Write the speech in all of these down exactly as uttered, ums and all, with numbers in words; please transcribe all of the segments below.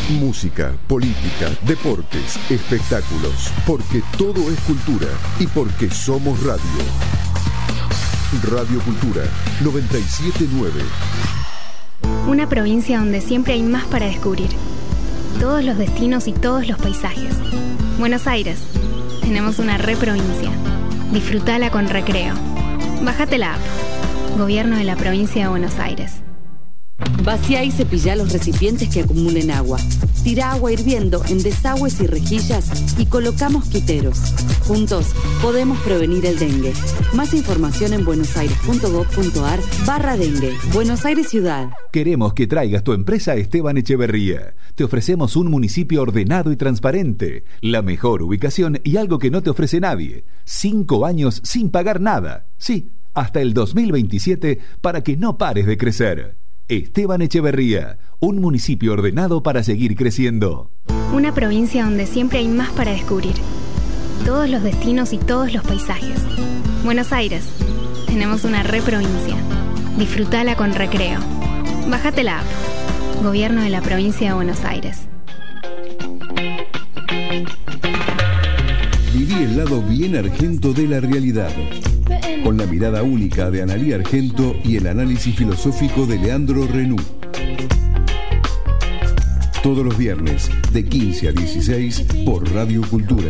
Música, política, deportes, espectáculos, porque todo es cultura y porque somos radio. Radio Cultura noventa y siete nueve. Una provincia donde siempre hay más para descubrir. Todos los destinos y todos los paisajes. Buenos Aires. Tenemos una re provincia. Disfrutala con recreo. Bájate la app. Gobierno de la Provincia de Buenos Aires. Vacía y cepilla los recipientes que acumulen agua. Tira agua hirviendo en desagües y rejillas y coloca mosquiteros. Juntos podemos prevenir el dengue. Más información en buenosaires.gov.ar barra dengue. Buenos Aires Ciudad. Queremos que traigas tu empresa a Esteban Echeverría. Te ofrecemos un municipio ordenado y transparente, la mejor ubicación y algo que no te ofrece nadie. Cinco años sin pagar nada. Sí, hasta el dos mil veintisiete para que no pares de crecer. Esteban Echeverría, un municipio ordenado para seguir creciendo. Una provincia donde siempre hay más para descubrir. Todos los destinos y todos los paisajes. Buenos Aires. Tenemos una re provincia. Disfrutala con recreo. Bájate la app. Gobierno de la Provincia de Buenos Aires. Viví el lado bien argento de la realidad. Con la mirada única de Analía Argento y el análisis filosófico de Leandro Renú. Todos los viernes, de quince a dieciséis, por Radio Cultura.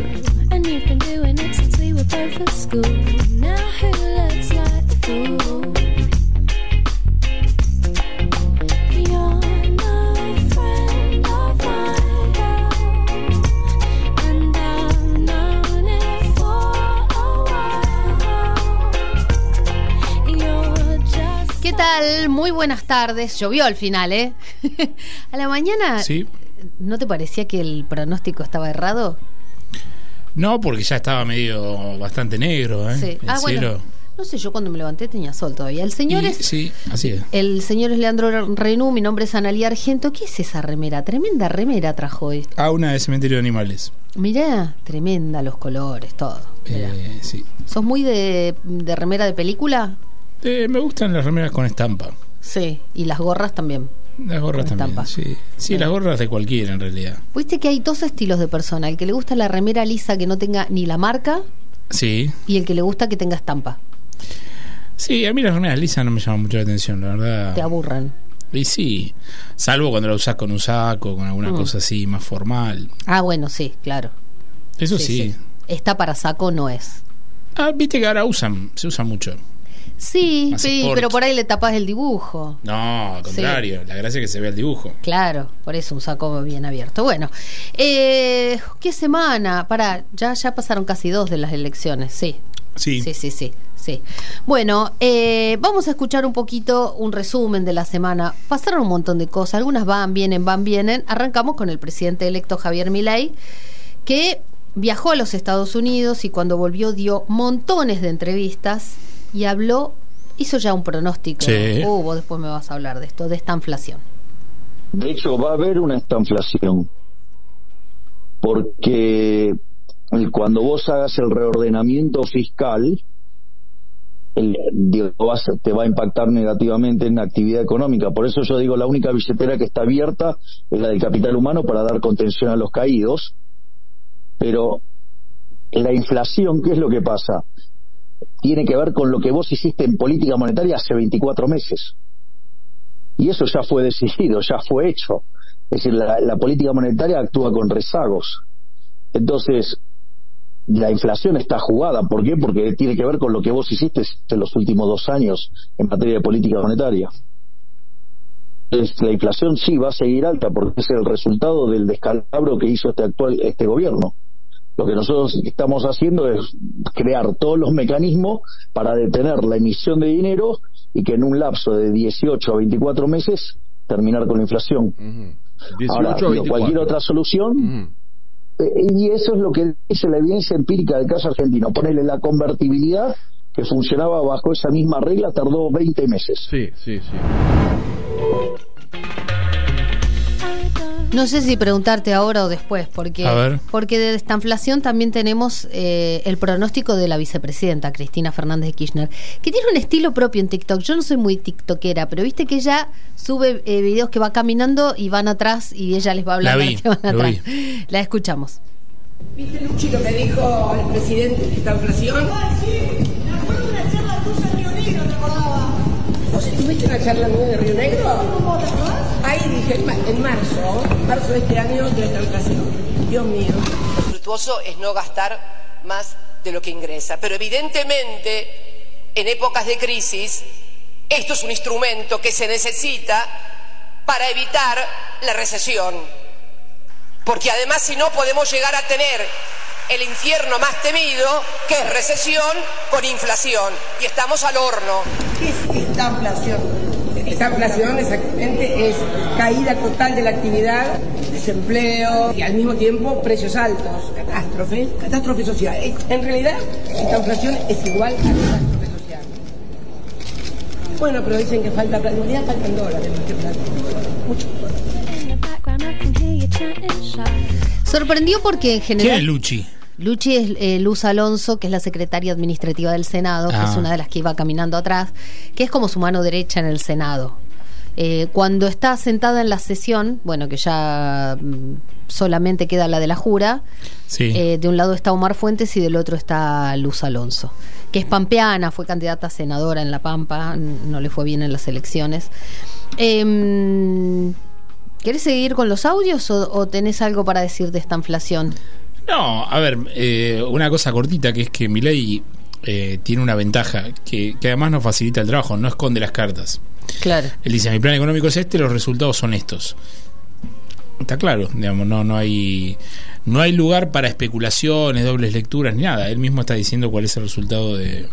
¿Qué tal? Muy buenas tardes. Llovió al final, ¿eh? A la mañana, sí. ¿No te parecía que el pronóstico estaba errado? No, porque ya estaba medio bastante negro, ¿eh? Sí. El Ah, cielo. bueno. No sé, yo cuando me levanté tenía sol todavía. El señor Y, es... Sí, así es. El señor es Leandro Renú, mi nombre es Analía Argento. ¿Qué es esa remera? Tremenda remera trajo hoy. Ah, una de Cementerio de Animales. Mirá, tremenda los colores, todo. Eh, sí. ¿Sos muy de, de remera de película? Eh, me gustan las remeras con estampa. Sí, y las gorras también. Las gorras Con también, estampa. sí. Sí, las gorras de cualquiera en realidad. Viste que hay dos estilos de persona. El que le gusta la remera lisa que no tenga ni la marca Sí. y el que le gusta que tenga estampa. Sí, a mí las remeras lisas no me llaman mucho la atención, la verdad. Te aburren. Y sí, salvo cuando la usás con un saco, con alguna Mm. cosa así más formal. Ah, bueno, sí, claro. Eso sí. Esta para saco no es. Ah, viste que ahora usan, se usa mucho. Sí, Más sí, sport. pero por ahí le tapas el dibujo. No, al contrario, la gracia es que se vea el dibujo. Claro, por eso un saco bien abierto. Bueno, eh, ¿qué semana? Pará, ya, ya pasaron casi dos de las elecciones, sí. Sí. Sí, sí, sí, sí. Bueno, eh, vamos a escuchar un poquito un resumen de la semana. Pasaron un montón de cosas, algunas van, vienen, van, vienen. Arrancamos con el presidente electo Javier Milei, que viajó a los Estados Unidos y cuando volvió dio montones de entrevistas y habló, hizo ya un pronóstico. Sí. Uh, vos después me vas a hablar de esto, de esta inflación. De hecho, va a haber una estanflación, porque cuando vos hagas el reordenamiento fiscal, el, digo, vas, te va a impactar negativamente en la actividad económica. Por eso yo digo, la única billetera que está abierta es la del capital humano para dar contención a los caídos. Pero la inflación, ¿qué es lo que pasa? Tiene que ver con lo que vos hiciste en política monetaria hace veinticuatro meses. Y eso ya fue decidido, ya fue hecho. Es decir, la, la política monetaria actúa con rezagos. Entonces, la inflación está jugada. ¿Por qué? Porque tiene que ver con lo que vos hiciste en los últimos dos años en materia de política monetaria. Entonces, la inflación sí va a seguir alta porque es el resultado del descalabro que hizo este actual este gobierno. Lo que nosotros estamos haciendo es crear todos los mecanismos para detener la emisión de dinero y que en un lapso de dieciocho a veinticuatro meses terminar con la inflación. Uh-huh. Ahora, digo, cualquier otra solución, uh-huh. eh, y eso es lo que dice la evidencia empírica del caso argentino. Ponerle la convertibilidad que funcionaba bajo esa misma regla, tardó veinte meses. Sí, sí, sí. No sé si preguntarte ahora o después, porque, porque de esta inflación también tenemos eh, el pronóstico de la vicepresidenta Cristina Fernández de Kirchner, que tiene un estilo propio en TikTok. Yo no soy muy tiktokera, pero viste que ella sube eh, videos que va caminando y van atrás y ella les va hablando la vi, a los que van atrás. Vi. La escuchamos. ¿Viste, Luchi, lo que dijo el presidente de esta inflación? Sí, me acuerdo de una charla tuya en Río Negro, te acordaba. ¿Vos estuviste en la charla nueva de Río Negro? Ahí dije, en marzo, marzo de este año, de esta inflación. Dios mío. Lo fructuoso es no gastar más de lo que ingresa. Pero evidentemente, en épocas de crisis, esto es un instrumento que se necesita para evitar la recesión. Porque además, si no, podemos llegar a tener el infierno más temido, que es recesión con inflación. Y estamos al horno. ¿Qué es esta inflación? Esta inflación exactamente es caída total de la actividad, desempleo y al mismo tiempo precios altos, catástrofe, catástrofe social. En realidad, esta inflación es igual a catástrofe social. Bueno, pero dicen que falta plata. En realidad faltan dólares más que plata. Mucho. Sorprendió porque en general... ¿Quién es Luchi? Luchi es eh, Luz Alonso, que es la secretaria administrativa del Senado, ah. que es una de las que iba caminando atrás, que es como su mano derecha en el Senado. Eh, cuando está sentada en la sesión, bueno, que ya mm, solamente queda la de la jura, sí. eh, de un lado está Omar Fuentes y del otro está Luz Alonso, que es pampeana, fue candidata a senadora en La Pampa, no le fue bien en las elecciones. Eh, ¿Querés seguir con los audios o, o tenés algo para decir de esta inflación? No, a ver, eh, una cosa cortita, que es que Milei eh, tiene una ventaja, que, que además nos facilita el trabajo, no esconde las cartas. Claro. Él dice, mi plan económico es este, los resultados son estos. Está claro, digamos, no, no hay no hay lugar para especulaciones, dobles lecturas, ni nada. Él mismo está diciendo cuál es el resultado de,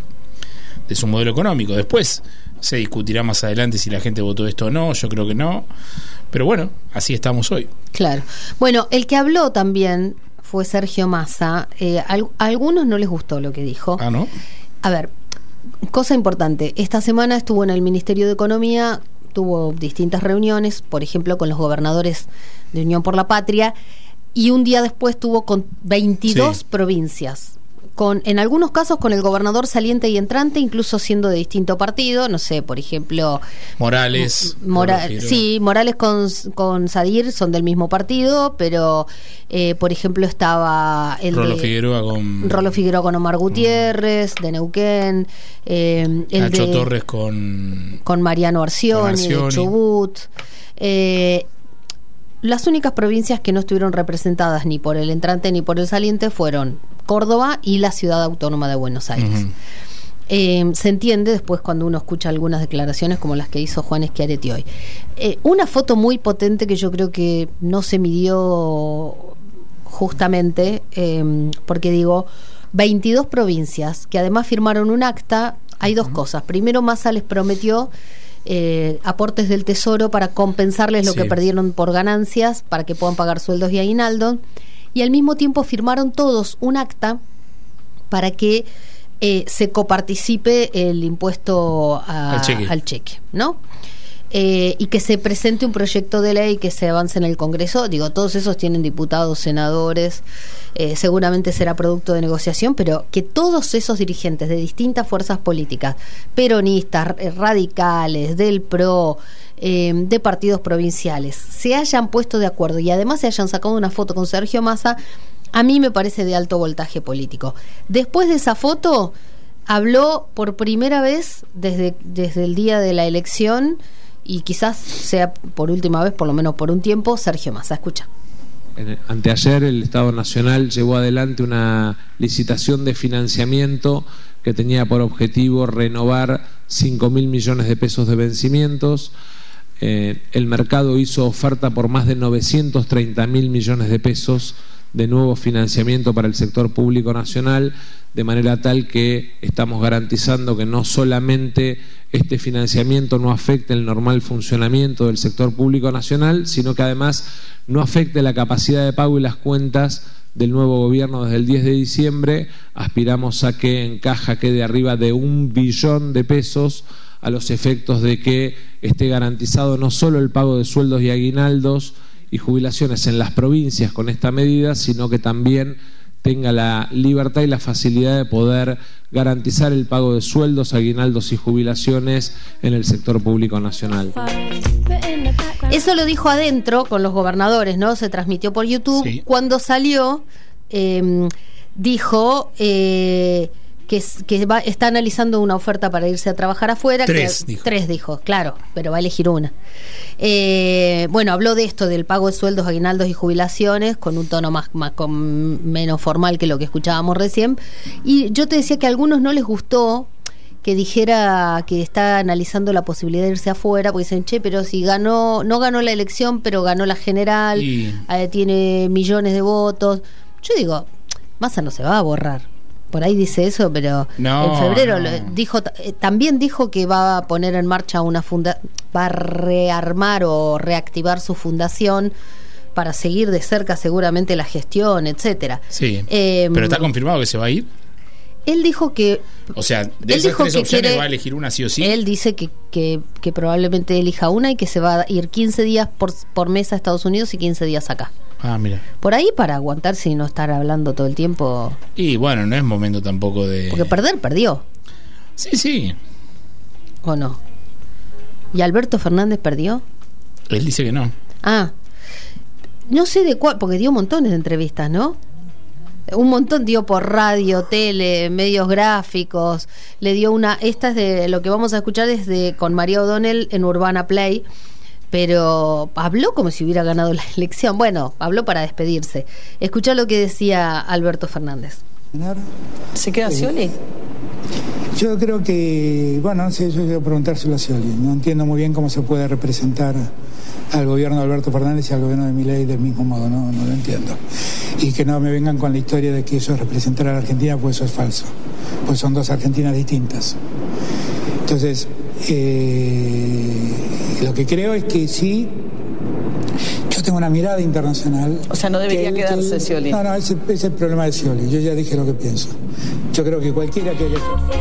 de su modelo económico. Después se discutirá más adelante si la gente votó esto o no, yo creo que no. Pero bueno, así estamos hoy. Claro. Bueno, el que habló también fue Sergio Massa. Eh, a, a algunos no les gustó lo que dijo. Ah, ¿no? A ver, cosa importante. Esta semana estuvo en el Ministerio de Economía, tuvo distintas reuniones, por ejemplo, con los gobernadores de Unión por la Patria, y un día después estuvo con veintidós sí. provincias. Con, en algunos casos con el gobernador saliente y entrante, incluso siendo de distinto partido, no sé, por ejemplo... Morales. Mora, sí, Morales con, con Sadir son del mismo partido, pero, eh, por ejemplo, estaba el Rolo de... Figueroa con... Rolo Figueroa con Omar Gutiérrez, de Neuquén. Eh, el Nacho de, Torres con... Con Mariano Arcioni, con Arcioni. de Chubut. Eh... Las únicas provincias que no estuvieron representadas ni por el entrante ni por el saliente fueron Córdoba y la Ciudad Autónoma de Buenos Aires. Uh-huh. Eh, se entiende después cuando uno escucha algunas declaraciones como las que hizo Juan Schiaretti hoy. Eh, una foto muy potente que yo creo que no se midió justamente, eh, porque digo, veintidós provincias que además firmaron un acta. Hay dos uh-huh. cosas. Primero, Massa les prometió Eh, aportes del Tesoro para compensarles lo sí. que perdieron por ganancias, para que puedan pagar sueldos y aguinaldo, y al mismo tiempo firmaron todos un acta para que eh, se coparticipe el impuesto a, al cheque, al cheque ¿no? Eh, y que se presente un proyecto de ley que se avance en el Congreso. Digo, todos esos tienen diputados, senadores, eh, seguramente será producto de negociación, pero que todos esos dirigentes de distintas fuerzas políticas, peronistas, radicales, del P R O, eh, de partidos provinciales, se hayan puesto de acuerdo y además se hayan sacado una foto con Sergio Massa, a mí me parece de alto voltaje político. Después de esa foto, habló por primera vez desde, desde el día de la elección, y quizás sea por última vez, por lo menos por un tiempo, Sergio Massa. Escucha. Anteayer el Estado Nacional llevó adelante una licitación de financiamiento que tenía por objetivo renovar cinco mil millones de pesos de vencimientos. Eh, el mercado hizo oferta por más de novecientos treinta mil millones de pesos de nuevo financiamiento para el sector público nacional, de manera tal que estamos garantizando que no solamente este financiamiento no afecte el normal funcionamiento del sector público nacional, sino que además no afecte la capacidad de pago y las cuentas del nuevo gobierno desde el diez de diciembre. Aspiramos a que en caja quede arriba de un billón de pesos, a los efectos de que esté garantizado no solo el pago de sueldos y aguinaldos y jubilaciones en las provincias con esta medida, sino que también tenga la libertad y la facilidad de poder garantizar el pago de sueldos, aguinaldos y jubilaciones en el sector público nacional. Eso lo dijo adentro con los gobernadores, ¿no? Se transmitió por YouTube. Sí. Cuando salió, eh, dijo eh, que, que va, está analizando una oferta para irse a trabajar afuera. Tres, que, dijo. Tres, dijo, claro, pero va a elegir una. Eh, bueno, habló de esto, del pago de sueldos, aguinaldos y jubilaciones, con un tono más, más con, menos formal que lo que escuchábamos recién. Y yo te decía que a algunos no les gustó que dijera que está analizando la posibilidad de irse afuera, porque dicen, che, pero si ganó, no ganó la elección, pero ganó la general, y... eh, tiene millones de votos. Yo digo, Massa no se va a borrar. Por ahí dice eso, pero no, en febrero no. lo dijo, eh, también dijo que va a poner en marcha una funda, va a rearmar o reactivar su fundación para seguir de cerca seguramente la gestión, etcétera. Sí, eh, pero está confirmado que se va a ir. Él dijo que... O sea, de esas tres opciones quiere, va a elegir una sí o sí. Él dice que, que, que probablemente elija una y que se va a ir quince días por, por mes a Estados Unidos y quince días acá. Ah, mira. Por ahí para aguantarse y no estar hablando todo el tiempo. Y bueno, no es momento tampoco de... Porque perder, perdió. Sí, sí. ¿O no? ¿Y Alberto Fernández perdió? Él dice que no. Ah. No sé de cuál, porque dio montones de entrevistas, ¿no? Un montón dio por radio, tele, medios gráficos. Le dio una... Esta es de... Lo que vamos a escuchar es de con María O'Donnell en Urbana Play. Pero habló como si hubiera ganado la elección. Bueno, habló para despedirse. Escuchá lo que decía Alberto Fernández. ¿Se queda Scioli? Yo creo que, bueno, no sé, yo quiero preguntárselo a Scioli. No entiendo muy bien cómo se puede representar al gobierno de Alberto Fernández y al gobierno de Milei del mismo modo, no, no lo entiendo. Y que no me vengan con la historia de que eso es representar a la Argentina, pues eso es falso. Pues son dos Argentinas distintas. Entonces, eh, lo que creo es que sí, yo tengo una mirada internacional. O sea, no debería que, quedarse que, Scioli. No, no, ese, ese es el problema de Scioli. Yo ya dije lo que pienso. Yo creo que cualquiera que...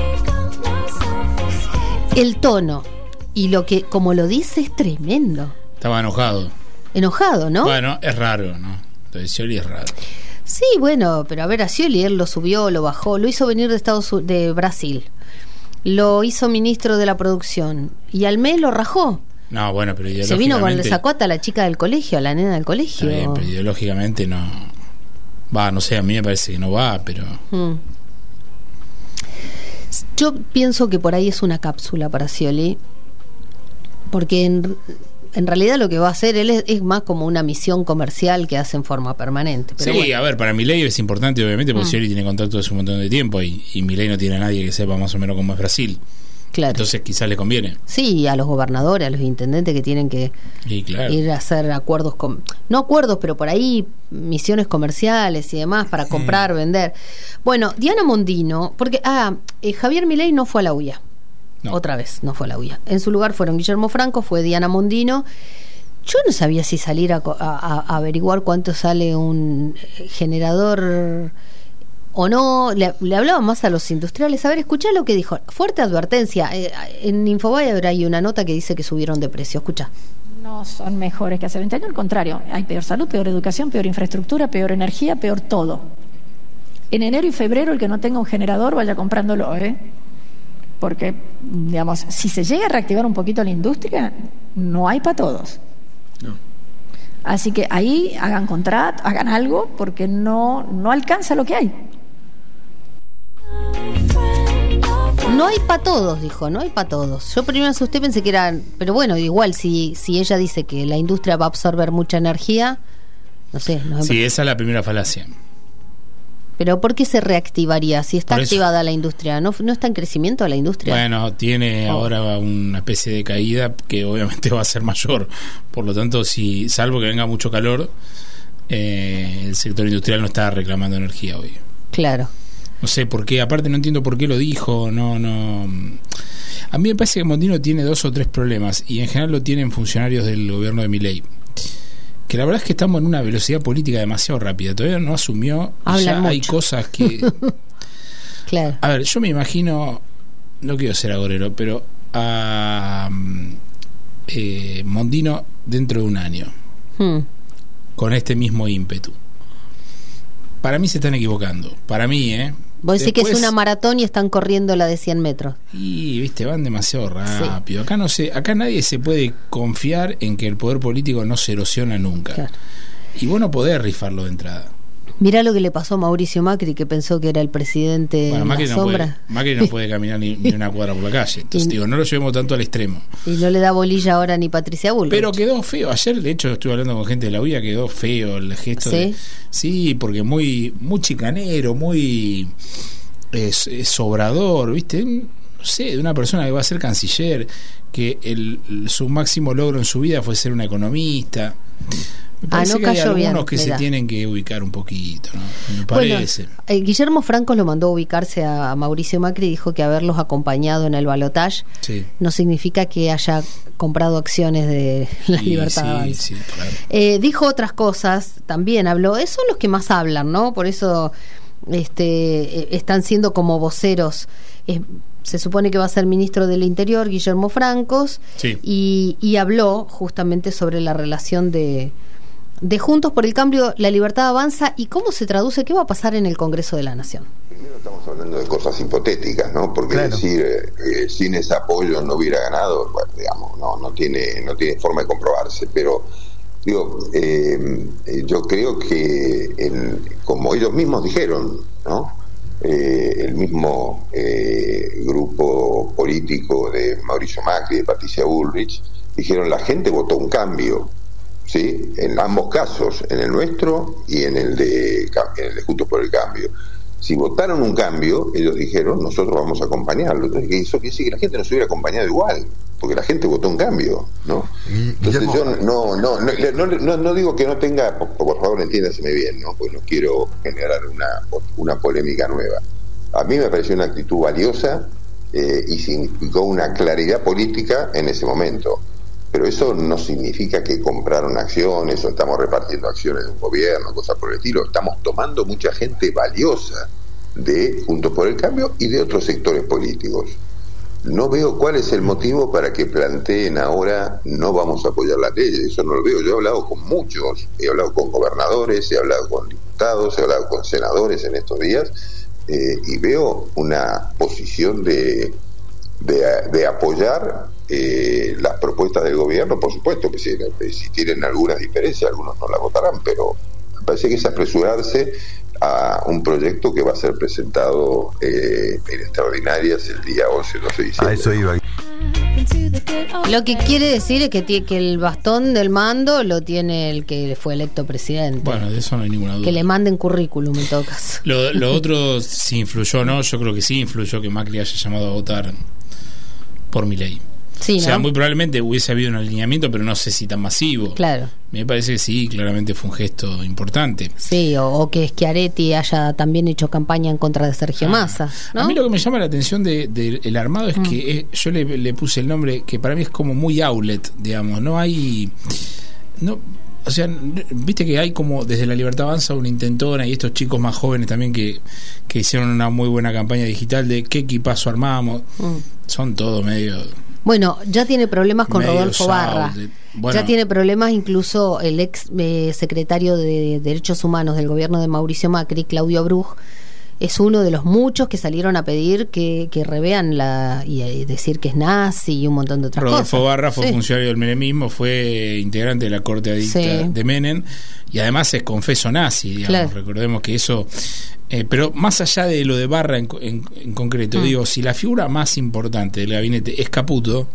El tono y lo que, como lo dice, es tremendo. Estaba enojado. Enojado, ¿no? Bueno, es raro, ¿no? Lo de Scioli es raro. Sí, bueno, pero a ver, a Scioli él lo subió, lo bajó, lo hizo venir de Estados de Brasil. Lo hizo ministro de la producción y al mes lo rajó. No, bueno, pero ideológicamente... Se vino con el sacota a la chica del colegio, a la nena del colegio. Está bien, pero ideológicamente no... Va, no sé, a mí me parece que no va, pero... Hmm. Yo pienso que por ahí es una cápsula para Scioli, porque en, en realidad lo que va a hacer él es, es más como una misión comercial que hace en forma permanente. Pero sí, bueno. A ver, para Milei es importante, obviamente, porque hmm. Scioli tiene contacto hace un montón de tiempo y, y Milei no tiene a nadie que sepa más o menos cómo es Brasil. Claro. Entonces quizás le conviene. Sí, a los gobernadores, a los intendentes que tienen que y claro. ir a hacer acuerdos con, no acuerdos, pero por ahí misiones comerciales y demás para comprar, mm. vender. Bueno, Diana Mondino, porque ah, eh, Javier Milei no fue a la U I A. No. Otra vez, no fue a la U I A. En su lugar fueron Guillermo Franco, fue Diana Mondino. Yo no sabía si salir a, a, a averiguar cuánto sale un generador o no, le, le hablaban más a los industriales. A ver, escuchá lo que dijo. Fuerte advertencia. Eh, en Infobae ahora hay una nota que dice que subieron de precio. Escuchá. No son mejores que hace veinte años, al contrario. Hay peor salud, peor educación, peor infraestructura, peor energía, peor todo. En enero y febrero el que no tenga un generador vaya comprándolo, ¿eh? Porque, digamos, si se llega a reactivar un poquito la industria, no hay para todos. No. Así que ahí hagan contrato, hagan algo, porque no, no alcanza lo que hay. No hay para todos, dijo, no hay para todos. Yo primero asusté, pensé que eran... Pero bueno, igual, si, si ella dice que la industria va a absorber mucha energía, no sé. No sí, esa es la primera falacia. Pero ¿por qué se reactivaría? Si está activada la industria, ¿no, no está en crecimiento la industria? Bueno, tiene oh. ahora una especie de caída que obviamente va a ser mayor. Por lo tanto, si salvo que venga mucho calor, eh, el sector industrial no está reclamando energía hoy. Claro. No sé por qué, aparte no entiendo por qué lo dijo, no, no. A mí me parece que Mondino tiene dos o tres problemas, y en general lo tienen funcionarios del gobierno de Milei. Que la verdad es que estamos en una velocidad política demasiado rápida, todavía no asumió, y ya mucho. Hay cosas que... Claro. A ver, yo me imagino, no quiero ser agorero, pero a eh, Mondino dentro de un año. Hmm. con este mismo ímpetu. Para mí se están equivocando. Para mí, ¿eh? Vos decís que Después, es una maratón y están corriendo la de cien metros. Y, viste, van demasiado rápido. Sí. Acá no se, acá nadie se puede confiar en que el poder político no se erosiona nunca. Claro. Y vos no podés rifarlo de entrada. Mirá lo que le pasó a Mauricio Macri, que pensó que era el presidente bueno, en Macri la no sombra. Puede, Macri no puede caminar ni, ni una cuadra por la calle. Entonces y, digo, no lo llevemos tanto al extremo. Y no le da bolilla ahora ni Patricia Bullrich. Pero quedó feo. Ayer, de hecho, estuve hablando con gente de la U I A, quedó feo el gesto. ¿Sí? De, sí, porque muy, muy chicanero, muy es, es sobrador, ¿viste? No sé, de una persona que va a ser canciller, que el, su máximo logro en su vida fue ser una economista. Me parece ah, no que hay algunos bien, que mira. se tienen que ubicar un poquito, ¿no? Me parece. Bueno, eh, Guillermo Franco lo mandó a ubicarse a, a Mauricio Macri y dijo que haberlos acompañado en el balotaje sí. no significa que haya comprado acciones de la sí, Libertad sí, Avanza. Sí, claro. eh, dijo otras cosas, también habló, esos son los que más hablan, ¿no? Por eso este, están siendo como voceros. Eh, se supone que va a ser ministro del Interior, Guillermo Francos, sí. y, y habló justamente sobre la relación de de Juntos por el Cambio, La Libertad Avanza, y cómo se traduce, qué va a pasar en el Congreso de la Nación. Primero estamos hablando de cosas hipotéticas, ¿no? Porque claro. decir eh, sin ese apoyo no hubiera ganado, bueno, digamos, no no tiene no tiene forma de comprobarse, pero digo, eh, yo creo que el, como ellos mismos dijeron, ¿no? Eh, el mismo eh, grupo político de Mauricio Macri, de Patricia Bullrich, dijeron la gente votó un cambio. ¿Sí? En ambos casos, en el nuestro y en el de, en el de Juntos por el Cambio. Si votaron un cambio, ellos dijeron, nosotros vamos a acompañarlo. Entonces, eso quiere decir que la gente nos hubiera acompañado igual, porque la gente votó un cambio, ¿no? Entonces yo no no no, no, no, no digo que no tenga, por, por favor entiéndaseme bien, ¿no? Pues no quiero generar una, una polémica nueva. A mí me pareció una actitud valiosa eh, y significó una claridad política en ese momento. Pero eso no significa que compraron acciones o estamos repartiendo acciones de un gobierno, cosas por el estilo. Estamos tomando mucha gente valiosa de Juntos por el Cambio y de otros sectores políticos. No veo cuál es el motivo para que planteen ahora no vamos a apoyar la ley. Eso no lo veo. Yo he hablado con muchos, he hablado con gobernadores, he hablado con diputados, he hablado con senadores en estos días eh, y veo una posición de, de, de apoyar Eh, las propuestas del gobierno. Por supuesto que si, si tienen algunas diferencias, algunos no las votarán, pero me parece que es apresurarse a un proyecto que va a ser presentado eh, en extraordinarias el día once, doce de diciembre. A eso iba. Lo que quiere decir es que, tiene, que el bastón del mando lo tiene el que fue electo presidente. Bueno, de eso no hay ninguna duda. Que le manden currículum en todo caso. Lo, lo otro, si influyó o no, yo creo que sí influyó que Macri haya llamado a votar por Milei. Sí, o sea, ¿no? Muy probablemente hubiese habido un alineamiento, pero no sé si tan masivo. Claro. Me parece que sí, claramente fue un gesto importante. Sí, o, o que Schiaretti haya también hecho campaña en contra de Sergio ah, Massa, ¿no? A mí lo que me llama la atención del de, de, armado es mm. que es, yo le, le puse el nombre que para mí es como muy outlet, digamos. No hay... no O sea, viste que hay como desde La Libertad Avanza una intentona y estos chicos más jóvenes también que, que hicieron una muy buena campaña digital de qué equipazo armamos. Mm. Son todos medio... Bueno, ya tiene problemas con Rodolfo Barra. Bueno, ya tiene problemas incluso el ex eh, secretario de Derechos Humanos del gobierno de Mauricio Macri, Claudio Bruj, es uno de los muchos que salieron a pedir que, que revean la y, y decir que es nazi y un montón de otras Rodolfo cosas. Rodolfo Barra fue sí. funcionario del menemismo, fue integrante de la corte adicta sí. de Menem y además es confeso nazi, digamos. Claro. Recordemos que eso... Eh, pero más allá de lo de Barra en, en, en concreto, mm. digo, si la figura más importante del gabinete es Caputo,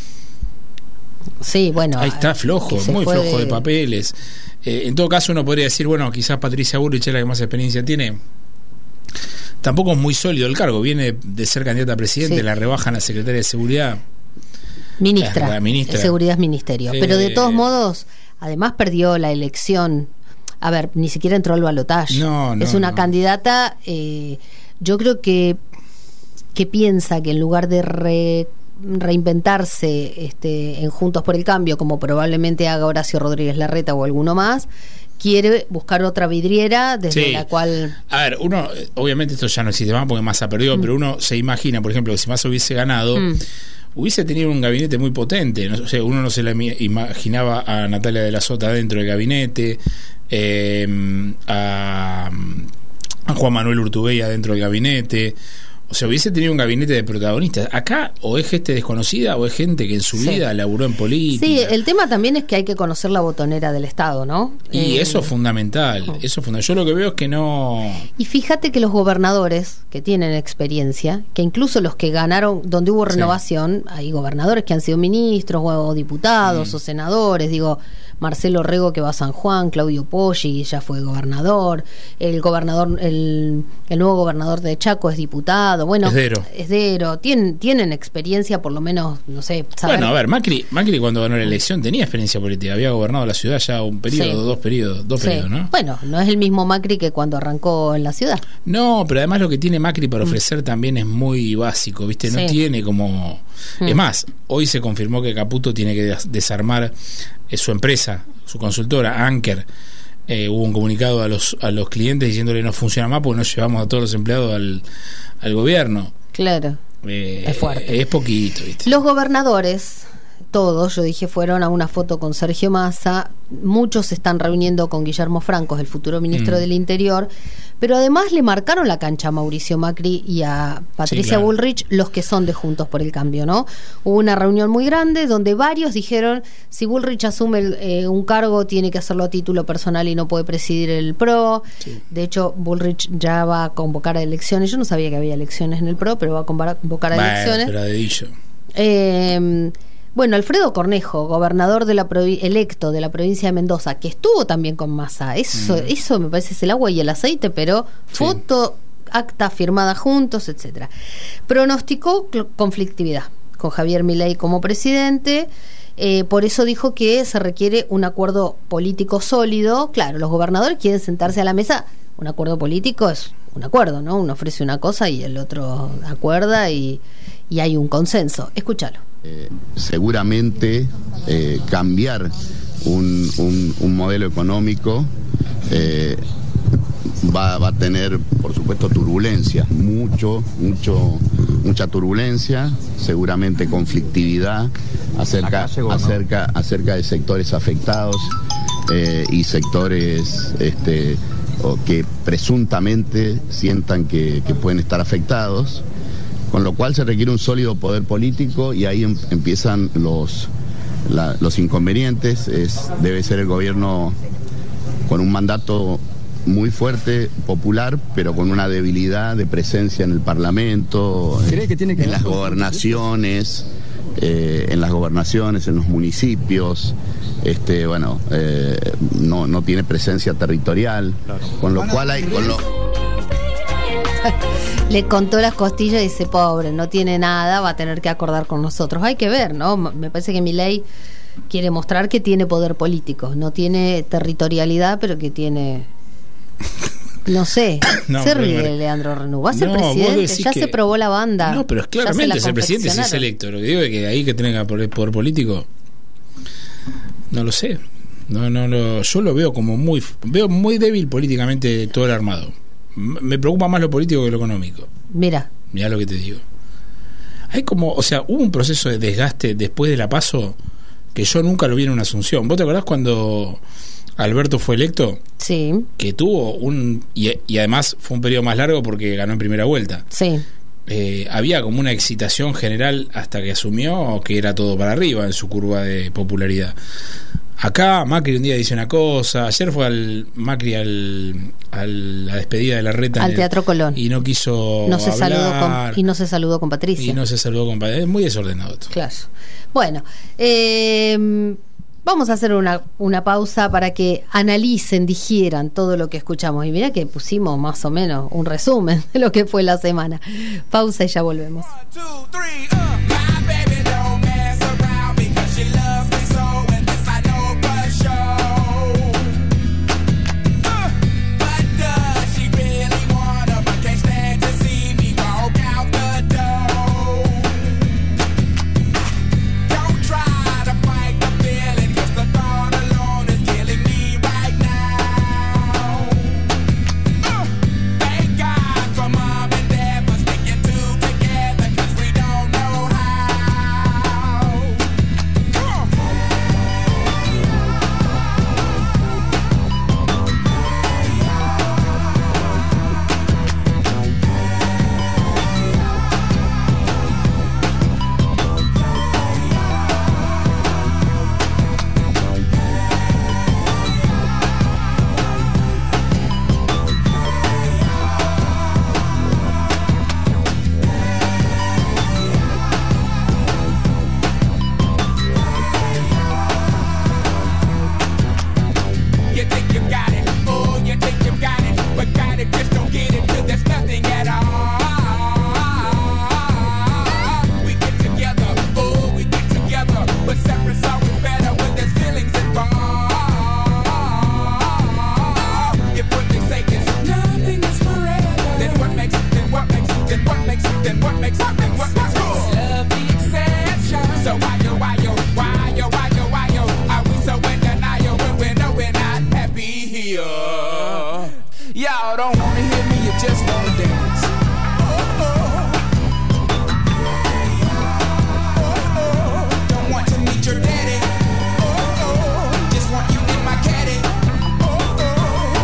sí, bueno, ahí está flojo, muy flojo de, de papeles. Eh, en todo caso uno podría decir, bueno, quizás Patricia Bullrich es la que más experiencia tiene. Tampoco es muy sólido el cargo, viene de ser candidata a presidente, sí. la rebajan a secretaria de Seguridad. Ministra, la ministra. Seguridad es ministerio. Eh, pero de todos modos, además perdió la elección. A ver, ni siquiera entró al balotaje. No, no, es una no. candidata, eh, yo creo que que piensa que en lugar de re, reinventarse este, en Juntos por el Cambio, como probablemente haga Horacio Rodríguez Larreta o alguno más, quiere buscar otra vidriera desde sí. la cual... A ver, uno, obviamente esto ya no existe más porque Massa perdió, mm. pero uno se imagina, por ejemplo, que si Massa hubiese ganado... Mm. hubiese tenido un gabinete muy potente, ¿no? O sea, uno no se la imaginaba a Natalia de la Sota dentro del gabinete, eh, a, a Juan Manuel Urtubey dentro del gabinete. O sea, hubiese tenido un gabinete de protagonistas. Acá o es gente desconocida o es gente que en su sí. vida laburó en política. Sí, el tema también es que hay que conocer la botonera del Estado, ¿no? Y eh, eso es fundamental, oh. eso es fundamental. Yo lo que veo es que no... Y fíjate que los gobernadores que tienen experiencia, que incluso los que ganaron, donde hubo renovación, sí. hay gobernadores que han sido ministros o diputados mm. o senadores, digo... Marcelo Rego, que va a San Juan, Claudio Poggi ya fue gobernador, el gobernador el, el nuevo gobernador de Chaco es diputado, bueno, Esdero, Esdero tienen, tienen experiencia, por lo menos, no sé, saber. Bueno, a ver, Macri, Macri cuando ganó la elección tenía experiencia política, había gobernado la ciudad ya un periodo, sí. dos periodos, dos sí. periodos, ¿no? Bueno, no es el mismo Macri que cuando arrancó en la ciudad. No, pero además lo que tiene Macri para ofrecer mm. también es muy básico, ¿viste? No sí. tiene como... Mm. Es más, hoy se confirmó que Caputo tiene que des- desarmar eh, su empresa, su consultora, Anker. Eh, hubo un comunicado a los a los clientes diciéndole no funciona más porque no llevamos a todos los empleados al, al gobierno. Claro. Eh, es fuerte. Eh, es poquito, ¿viste? Los gobernadores, todos, yo dije, fueron a una foto con Sergio Massa. Muchos se están reuniendo con Guillermo Francos, el futuro ministro mm. del Interior. Pero además le marcaron la cancha a Mauricio Macri y a Patricia sí, claro. Bullrich, los que son de Juntos por el Cambio, ¿no? Hubo una reunión muy grande donde varios dijeron, si Bullrich asume el, eh, un cargo, tiene que hacerlo a título personal y no puede presidir el P R O. Sí. De hecho, Bullrich ya va a convocar a elecciones. Yo no sabía que había elecciones en el P R O, pero va a convocar a bueno, elecciones. Pero dedillo. Eh... Bueno, Alfredo Cornejo, gobernador de la provi- electo de la provincia de Mendoza, que estuvo también con Massa, eso, mm. eso me parece es el agua y el aceite, pero sí. foto, acta firmada juntos, etcétera. Pronosticó cl- conflictividad con Javier Milei como presidente, eh, por eso dijo que se requiere un acuerdo político sólido. Claro, los gobernadores quieren sentarse a la mesa, un acuerdo político es un acuerdo, ¿no? Uno ofrece una cosa y el otro acuerda y, y hay un consenso. Escúchalo. Eh, seguramente eh, cambiar un, un, un modelo económico eh, va, va a tener, por supuesto, turbulencia, mucho, mucho, mucha turbulencia, seguramente conflictividad acerca, acerca, acerca de sectores afectados eh, y sectores este, o que presuntamente sientan que, que pueden estar afectados. Con lo cual se requiere un sólido poder político y ahí em, empiezan los, la, los inconvenientes. Es, debe ser el gobierno con un mandato muy fuerte, popular, pero con una debilidad de presencia en el Parlamento, ¿cree que tiene que en las gobernaciones, eh, en las gobernaciones, en los municipios? Este, bueno, eh, no, no tiene presencia territorial, con lo cual hay... Con lo, le contó las costillas y dice, pobre, no tiene nada, va a tener que acordar con nosotros. Hay que ver, ¿no? Me parece que Milei quiere mostrar que tiene poder político, no tiene territorialidad, pero que tiene... No sé, no, se ríe pero, Leandro Renú, va a ser no, presidente, ya que, se probó la banda. No, pero es claramente ser presidente si es electo. Lo que digo es que ahí que tenga poder, poder político, no lo sé. No, no, lo, yo lo veo como muy, veo muy débil políticamente todo el armado. Me preocupa más lo político que lo económico. Mira. Mira lo que te digo. Hay como, o sea, hubo un proceso de desgaste después de la PASO que yo nunca lo vi en una Asunción. ¿Vos te acordás cuando Alberto fue electo? Sí. Que tuvo un... Y, y además fue un periodo más largo porque ganó en primera vuelta. Sí. Eh, había como una excitación general hasta que asumió que era todo para arriba en su curva de popularidad. Acá Macri un día dice una cosa, ayer fue al Macri al, al la despedida de Larreta al Teatro Colón y no quiso no se hablar, saludó con, y no se saludó con Patricia y no se saludó con Patricia, es muy desordenado esto. Claro. Bueno, eh, vamos a hacer una, una pausa para que analicen, digieran todo lo que escuchamos y mira que pusimos más o menos un resumen de lo que fue la semana. Pausa y ya volvemos. One, two, three, uh. me up. Y'all don't wanna hear me, you just wanna dance. Oh, oh. Oh, oh. Don't want to meet your daddy. Oh, oh. Just want you in my caddy. Oh, oh.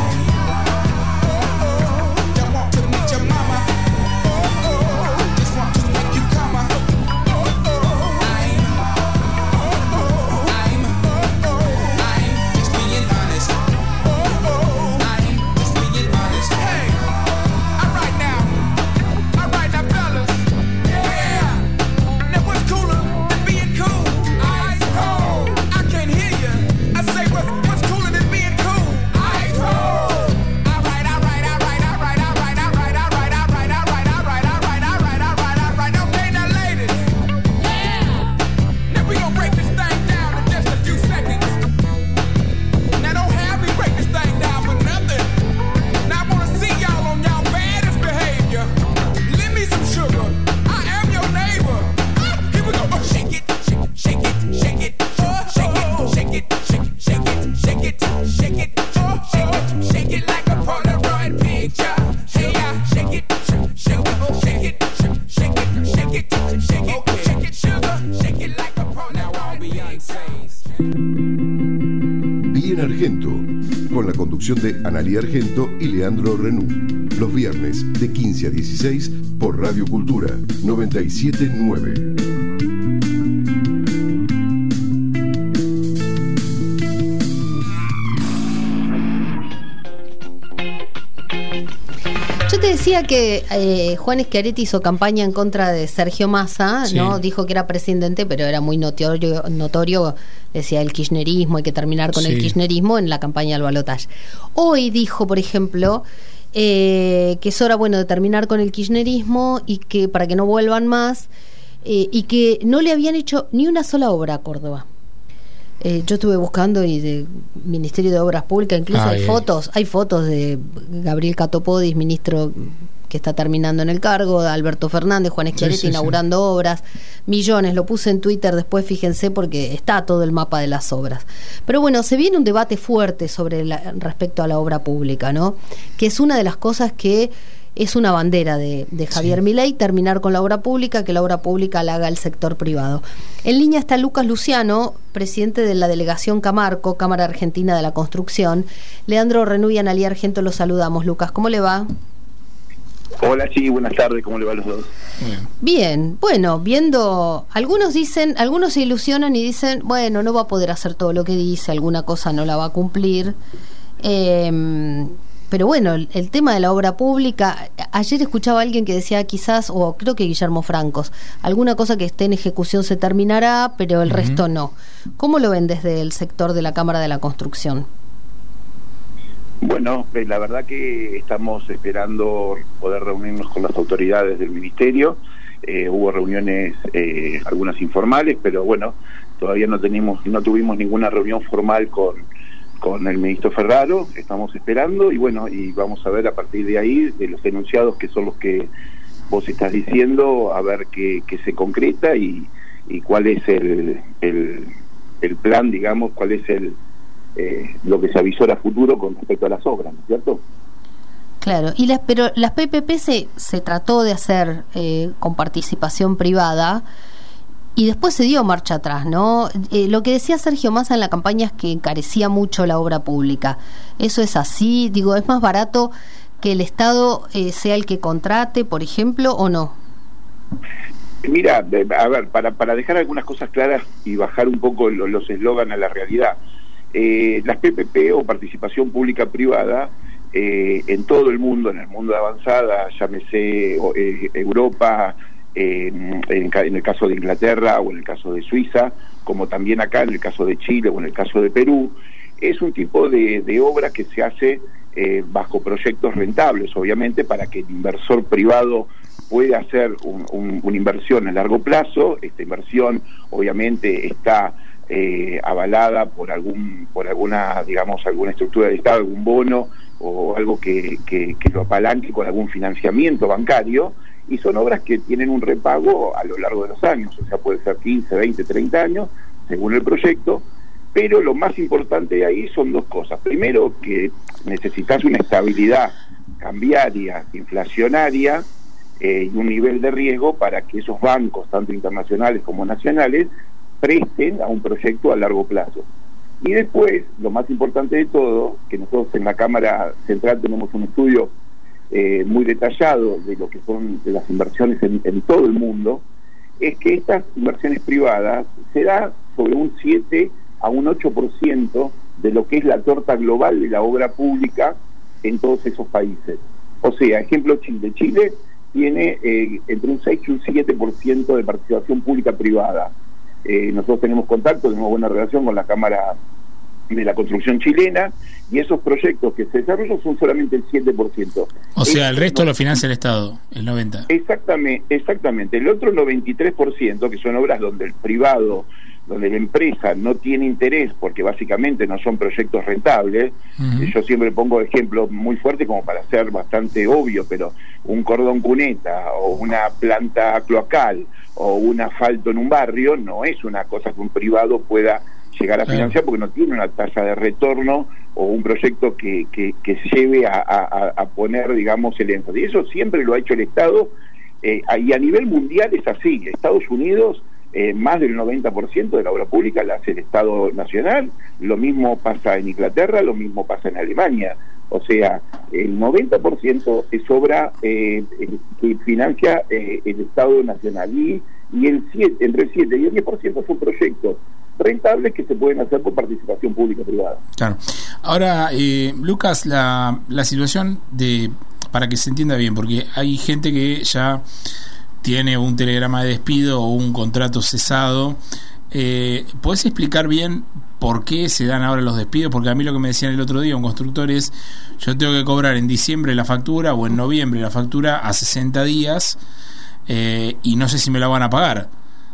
Oh, oh. Don't want to meet your mama. Oh, oh. Just want to make you come. Oh, oh. I'm, oh, oh. I'm, oh, oh. I'm just being honest. Oh, oh. I'm just being honest. Hey, all right now, all right now, fellas. Yeah. Now what's cooler than being cool? Ice cold. I can't hear you. I say what's what's cooler than being cool? Ice cold. All right, all right, all right, all right, all right, all right, all right, all right, all right, all right, all right, all right, all right, all right. Okay, now ladies. Yeah. Now we gonna break this thing down in just a few seconds. Now don't have me break this thing down for nothing. Now I wanna see y'all on y'all baddest behavior. Lend me some sugar. I am your neighbor. Ah, here we go. Oh, shake it, shake, shake it, shake it, oh, shake it, shake it, shake, shake it, shake it, shake it, oh, shake it, shake it like a Polaroid picture. Hey, yeah, shake it, shake, shake it, shake it, shake it, shake it, shake it, shake it, sugar, shake it like a Polaroid picture. Bien Argento, con la conducción de Analía Argento y Leandro Renú. Los viernes de quince a dieciséis por Radio Cultura noventa y siete nueve. Yo te decía que eh, Juan Schiaretti hizo campaña en contra de Sergio Massa, Sí. ¿no? Dijo que era presidente, pero era muy notorio, notorio, decía el kirchnerismo, hay que terminar con el Sí. kirchnerismo en la campaña del balotaje. Hoy dijo, por ejemplo, eh, que es hora, bueno, de terminar con el kirchnerismo y que para que no vuelvan más, eh, y que no le habían hecho ni una sola obra a Córdoba. Eh, yo estuve buscando y de Ministerio de Obras Públicas, incluso Ah, hay bien. fotos, hay fotos de Gabriel Catopodis, ministro que está terminando en el cargo, de Alberto Fernández, Juan Schiaretti Sí, sí, sí. inaugurando obras, millones, lo puse en Twitter después, fíjense, porque está todo el mapa de las obras. Pero bueno, se viene un debate fuerte sobre la, respecto a la obra pública, ¿no? Que es una de las cosas que es una bandera de, de Javier Sí. Milei, terminar con la obra pública, que la obra pública la haga el sector privado. En línea está Lucas Luciano, presidente de la delegación Camarco, Cámara Argentina de la Construcción. Leandro Renú y Analía Argento los saludamos. Lucas, ¿cómo le va? Hola, sí, buenas tardes, ¿cómo le va a los dos? Bien, bueno, viendo, algunos dicen, algunos se ilusionan y dicen, bueno, no va a poder hacer todo lo que dice, alguna cosa no la va a cumplir. Eh, pero bueno, el, el tema de la obra pública, ayer escuchaba a alguien que decía quizás, o creo que Guillermo Francos, alguna cosa que esté en ejecución se terminará, pero el Ujú. resto no. ¿Cómo lo ven desde el sector de la Cámara de la Construcción? Bueno, eh, la verdad que estamos esperando poder reunirnos con las autoridades del ministerio. Eh, hubo reuniones, eh, algunas informales, pero bueno, todavía no tenemos, no tuvimos ninguna reunión formal con, con el ministro Ferraro. Estamos esperando y bueno, y vamos a ver a partir de ahí, de los enunciados que son los que vos estás diciendo, a ver qué, qué se concreta y, y cuál es el, el, el plan, digamos, cuál es el Eh, lo que se avisora a futuro con respecto a las obras, ¿no es cierto? Claro, y las, pero las P P P se, se trató de hacer eh, con participación privada y después se dio marcha atrás, ¿no? Eh, lo que decía Sergio Massa en la campaña es que encarecía mucho la obra pública. ¿Eso es así? Digo, ¿es más barato que el Estado eh, sea el que contrate, por ejemplo, o no? Mira, a ver, para, para dejar algunas cosas claras y bajar un poco lo, los eslogan a la realidad, eh, las P P P o participación pública-privada eh, en todo el mundo, en el mundo de avanzada, llámese eh, Europa, eh, en, en el caso de Inglaterra o en el caso de Suiza, como también acá en el caso de Chile o en el caso de Perú, es un tipo de, de obra que se hace eh, bajo proyectos rentables, obviamente, para que el inversor privado pueda hacer un, un, una inversión a largo plazo. Esta inversión obviamente está eh, avalada por algún por alguna, digamos, alguna estructura de Estado, algún bono o algo que, que, que lo apalanque con algún financiamiento bancario, y son obras que tienen un repago a lo largo de los años, o sea, puede ser quince, veinte, treinta años, según el proyecto. Pero lo más importante de ahí son dos cosas. Primero, que necesitas una estabilidad cambiaria, inflacionaria, eh, y un nivel de riesgo para que esos bancos, tanto internacionales como nacionales, presten a un proyecto a largo plazo. Y después, lo más importante de todo, que nosotros en la Cámara Central tenemos un estudio eh, muy detallado de lo que son de las inversiones en, en todo el mundo, es que estas inversiones privadas se da sobre un siete a un ocho por ciento de lo que es la torta global de la obra pública en todos esos países. O sea, ejemplo Chile. Chile tiene eh, entre un seis y un siete por ciento de participación pública privada. Eh, nosotros tenemos contacto, tenemos buena relación con la Cámara de la Construcción chilena, y esos proyectos que se desarrollan son solamente el siete por ciento. O sea, el resto lo financia el Estado, el noventa por ciento. Exactamente, exactamente. El otro noventa y tres por ciento, que son obras donde el privado, donde la empresa no tiene interés, porque básicamente no son proyectos rentables. Uh-huh. Yo siempre pongo ejemplos muy fuertes como para ser bastante obvio, pero un cordón cuneta o una planta cloacal o un asfalto en un barrio no es una cosa que un privado pueda llegar a financiar, porque no tiene una tasa de retorno o un proyecto que, que, que lleve a, a, a poner, digamos, el énfasis. Y eso siempre lo ha hecho el Estado, eh, y a nivel mundial es así. Estados Unidos, eh, más del noventa por ciento de la obra pública la hace el Estado Nacional, lo mismo pasa en Inglaterra, lo mismo pasa en Alemania. O sea, el noventa por ciento es obra eh, que financia eh, el Estado Nacional, y, y el siete, entre el siete y el diez por ciento son proyectos rentables que se pueden hacer por participación pública-privada. Claro. Ahora, eh, Lucas, la, la situación de, para que se entienda bien, porque hay gente que ya tiene un telegrama de despido o un contrato cesado. Eh, ¿Podés explicar bien por qué se dan ahora los despidos? Porque a mí lo que me decían el otro día un constructor es: yo tengo que cobrar en diciembre la factura o en noviembre la factura a sesenta días, eh, y no sé si me la van a pagar.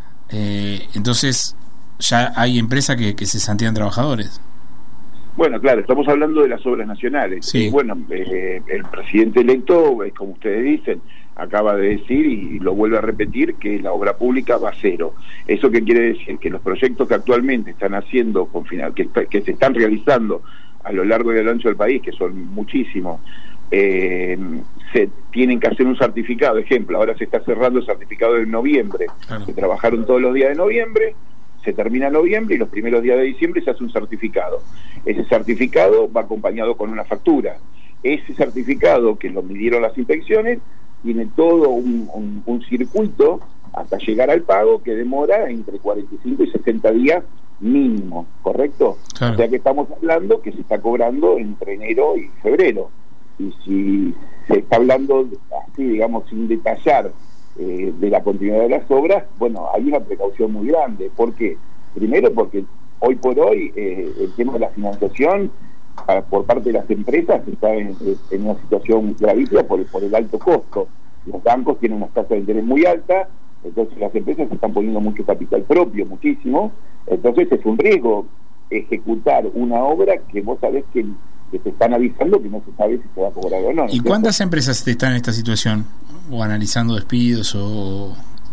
Eh, entonces ya hay empresas que, que se santían trabajadores. Bueno, claro, estamos hablando de las obras nacionales. Sí. Eh, bueno, eh, el presidente electo, eh, como ustedes dicen, acaba de decir y lo vuelve a repetir que la obra pública va a cero. ¿Eso qué quiere decir? Que los proyectos que actualmente están haciendo, con final, que, que se están realizando a lo largo y a lo ancho del país, que son muchísimos, eh, se tienen que hacer un certificado. Ejemplo, ahora se está cerrando el certificado de noviembre. Claro. Se trabajaron todos los días de noviembre, se termina noviembre y los primeros días de diciembre se hace un certificado. Ese certificado va acompañado con una factura. Ese certificado, que lo midieron las inspecciones, tiene todo un, un, un circuito hasta llegar al pago, que demora entre cuarenta y cinco y sesenta días mínimo, ¿correcto? Claro. O sea que estamos hablando que se está cobrando entre enero y febrero. Y si se está hablando así, digamos, sin detallar eh, de la continuidad de las obras, bueno, hay una precaución muy grande. ¿Por qué? Primero porque hoy por hoy eh, el tema de la financiación para, por parte de las empresas está en, en una situación gravísima por, por el alto costo. Los bancos tienen unas tasas de interés muy altas, entonces las empresas se están poniendo mucho capital propio, muchísimo. Entonces es un riesgo ejecutar una obra que vos sabés que, que te están avisando que no se sabe si se va a cobrar o no. ¿Y cuántas empresas están en esta situación? ¿O analizando despidos o...?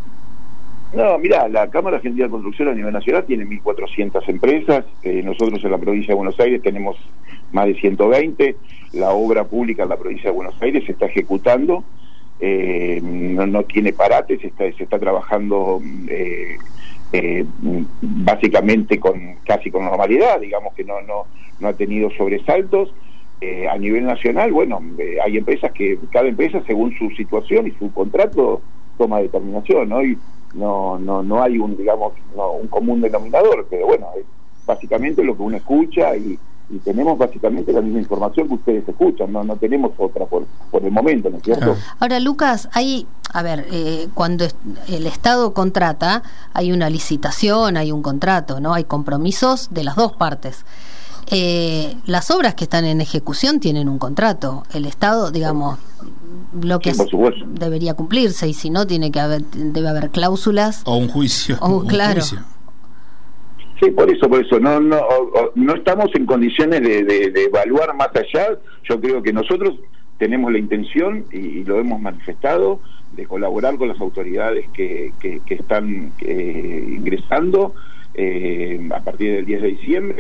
No, mirá, la Cámara Argentina de Construcción a nivel nacional tiene mil cuatrocientas empresas, eh, nosotros en la provincia de Buenos Aires tenemos más de ciento veinte, la obra pública en la provincia de Buenos Aires se está ejecutando, eh, no, no tiene parate, se está, se está trabajando eh, eh, básicamente con casi con normalidad, digamos que no, no, no ha tenido sobresaltos. Eh, a nivel nacional, bueno, eh, hay empresas que, cada empresa según su situación y su contrato toma determinación, ¿no? Y no no no hay un, digamos, no, un común denominador, pero bueno, es básicamente lo que uno escucha y, y tenemos básicamente la misma información que ustedes escuchan, no no tenemos otra por por el momento, ¿no es cierto? Ahora, Lucas, hay, a ver, eh, cuando el Estado contrata, hay una licitación, hay un contrato, ¿no? Hay compromisos de las dos partes. Eh, las obras que están en ejecución tienen un contrato. El Estado, digamos, lo que sí, es, debería cumplirse, y si no, tiene que haber, debe haber cláusulas o un juicio. O, un claro. Juicio. Sí, por eso, por eso no no no estamos en condiciones de, de, de evaluar más allá. Yo creo que nosotros tenemos la intención y, y lo hemos manifestado de colaborar con las autoridades que que, que están eh, ingresando eh, a partir del diez de diciembre.